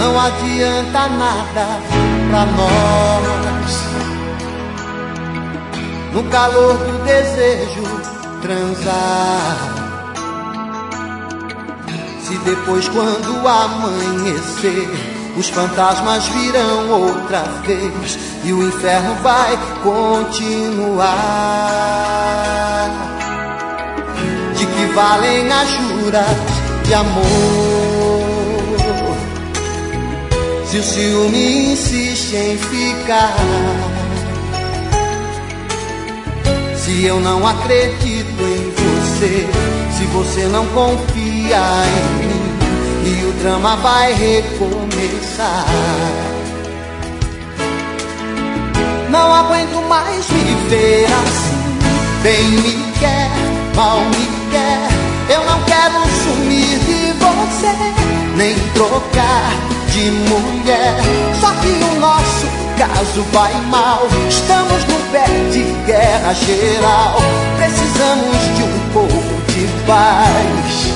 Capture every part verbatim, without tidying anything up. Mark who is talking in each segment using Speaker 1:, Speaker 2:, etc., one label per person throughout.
Speaker 1: Não adianta nada pra nós, no calor do desejo, transar. Se depois, quando amanhecer, os fantasmas virão outra vez e o inferno vai continuar. De que valem as juras de amor, se o ciúme insiste em ficar? Se eu não acredito em você, se você não confia em mim, e o drama vai recomeçar. Não aguento mais viver assim. Bem me quer, mal me quer. Eu não quero sumir de você, nem trocar de mulher. Só que o nosso caso vai mal. Estamos no pé de guerra geral. Precisamos de um pouco de paz.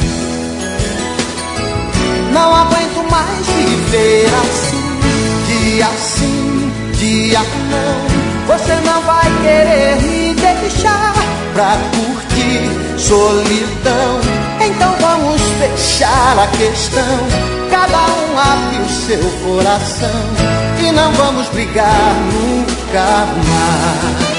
Speaker 1: Não aguento mais viver assim, dia sim, dia não. Você não vai querer me deixar pra curtir solidão. Então vamos fechar a questão, cada um abre o seu coração, e não vamos brigar nunca mais.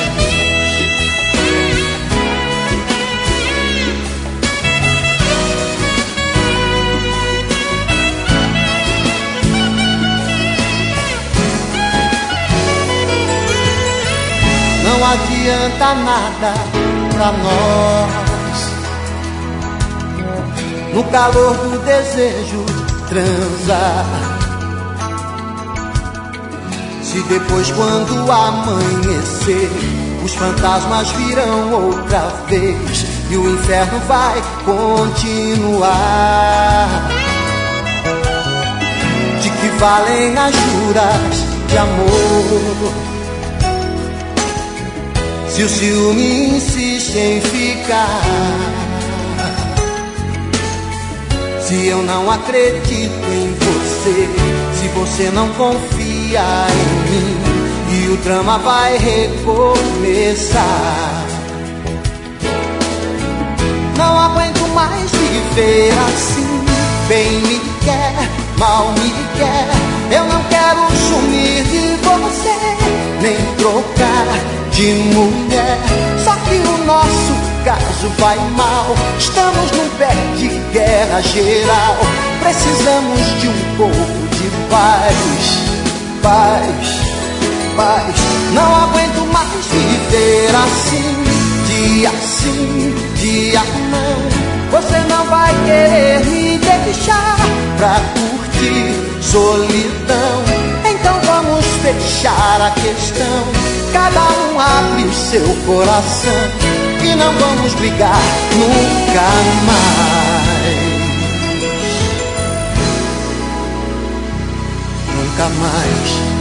Speaker 1: Não adianta nada pra nós, no calor do desejo, transar. Se depois, quando amanhecer, os fantasmas virão outra vez e o inferno vai continuar. De que valem as juras de amor, se o ciúme insiste em ficar? Se eu não acredito em você, se você não confia em mim, e o drama vai recomeçar. Não aguento mais viver assim. Bem me quer, mal me quer. Eu não quero sumir de você, nem trocar de mulher. Só que o nosso caso vai mal. Estamos num pé de guerra geral. Precisamos de um pouco de paz, paz, paz. Não aguento mais viver assim, dia sim, dia não. Você não vai querer me deixar pra curtir solidão. Então vamos fechar a questão, cada um abre o seu coração, e não vamos brigar nunca mais. Nunca mais.